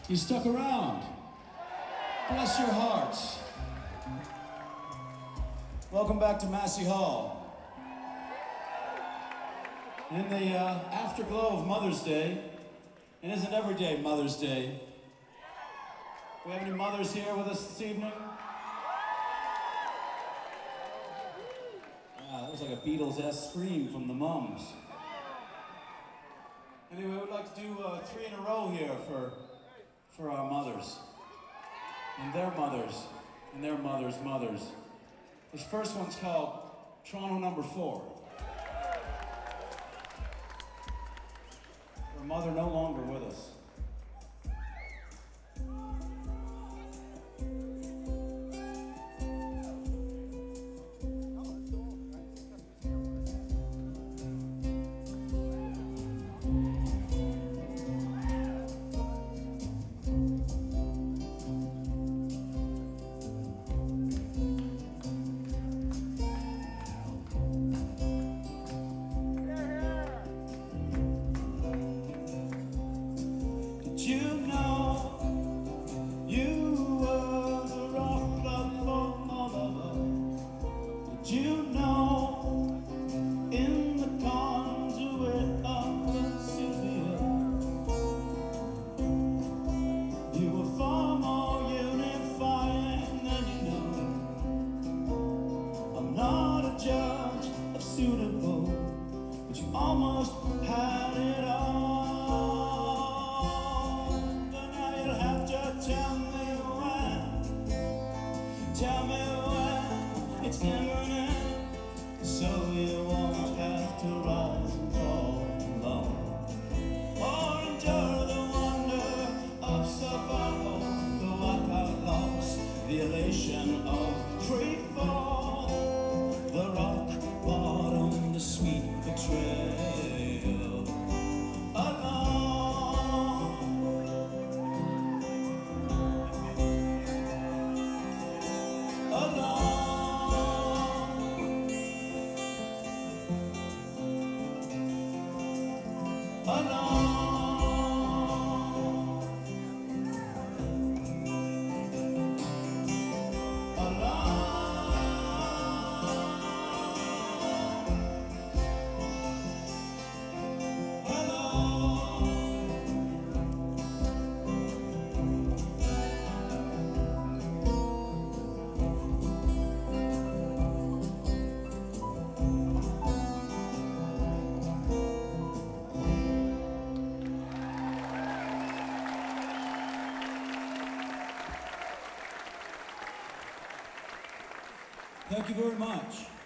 You stuck around. Bless your hearts. Welcome back to Massey Hall. In the afterglow of Mother's Day, it isn't every day Mother's Day. Do we have any mothers here with us this evening? That was like a Beatles-esque scream from the mums. Anyway, we'd like to do 3 in a row here for our mothers. And their mothers. And their mothers' mothers. This first one's called Toronto Number 4. For a mother no longer with us. You know, you were the rock platform of love. Did you know, in the conduit of Vesuvius, you were far more unifying than you know. I'm not a judge of suitable, but you almost had it all. Tell me when it's imminent, so you won't have to rise and fall alone, or endure the wonder of survival, the wipeout loss, the elation of free fall, the rock bottom, the sweet betrayal, alone. Thank you very much.